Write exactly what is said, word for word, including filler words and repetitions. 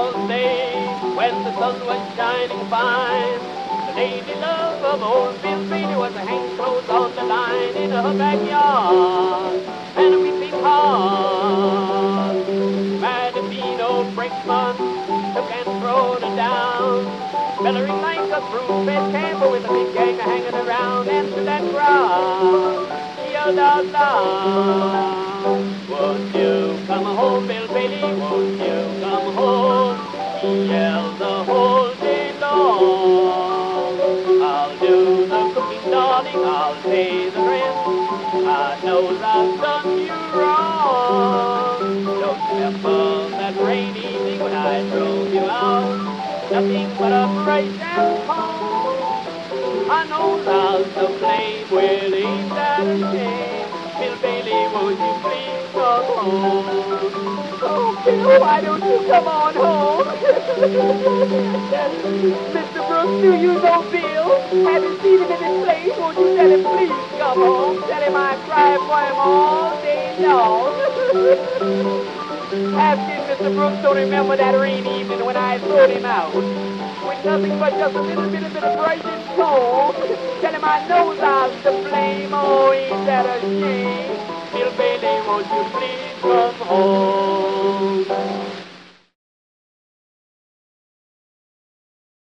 Valentine's Day, when the sun was shining fine, the lady love of old Bill Bailey was hanging clothes on the line in her backyard, and a weeping heart. Mad mean old Brinkman took and throwed her down, bellowing like a broom-fed camper with a big gang hanging around, and to that crowd she yelled out loud, won't you come home, Bill Bailey, won't you come home? She yelled the whole day long. I'll do the cooking, darling, I'll pay the rent. I know I've done you wrong. Don't you remember that rainy evening when I drove you out? Nothing but a bright and calm. I know I'll to blame, well, ain't that a shame? Bill Bailey, won't you please come home? Oh, Bill, why don't you come on home? Mister Brooks, do you know Bill? Have you seen him in his place? Won't you tell him please come home? Tell him I cried for him all day long. Ask him, Mister Brooks, don't remember that rainy evening when I threw him out. With nothing but just a little bit of a bright and cold. Tell him I know I was to blame. Oh, ain't that a shame? Bill Bailey, won't you please come home?